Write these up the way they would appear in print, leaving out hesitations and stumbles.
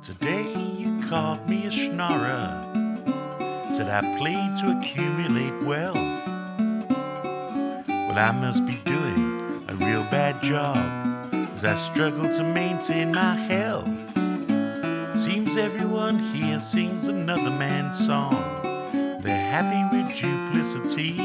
Today you called me a schnorrer, said I played to accumulate wealth. Well, I must be doing a real bad job as I struggle to maintain my health. Seems everyone here sings another man's song. They're happy with duplicity.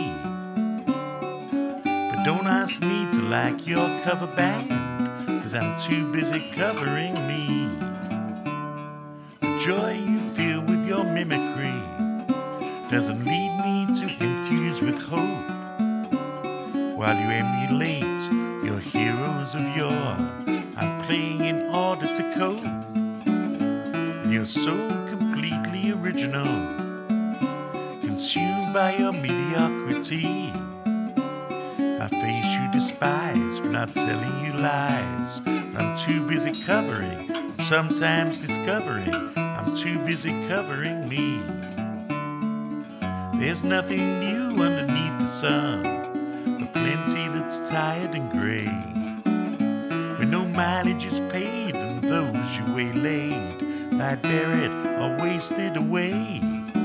But don't ask me to like your cover band, 'cause I'm too busy covering me. The joy you feel with your mimicry doesn't lead me to infuse with hope, while you emulate your heroes of yore. I'm playing in order to cope, and you're so completely original, consumed by your mediocrity. My face you despise for not telling you lies. I'm too busy covering, and sometimes discovering I'm too busy covering me. There's nothing new underneath the sun, but plenty that's tired and grey, when no mileage is paid and those you waylaid lie buried or wasted away.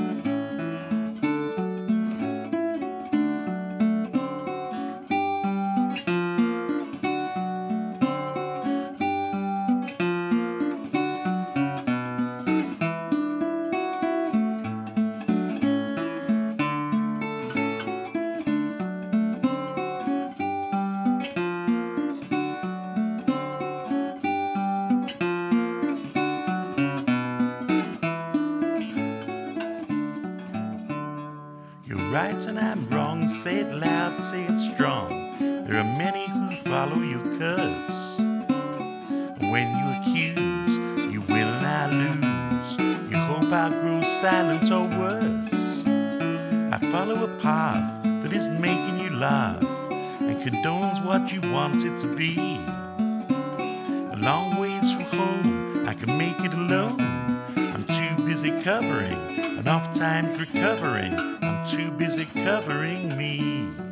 You're right and I'm wrong, say it loud, say it strong. There are many who follow your curse. When you accuse, you win and I lose. You hope I grow silent or worse. I follow a path that isn't making you laugh and condones what you want it to be. A long ways from home, I can make it alone. I'm too busy covering and oft times recovering. I'm too busy covering me.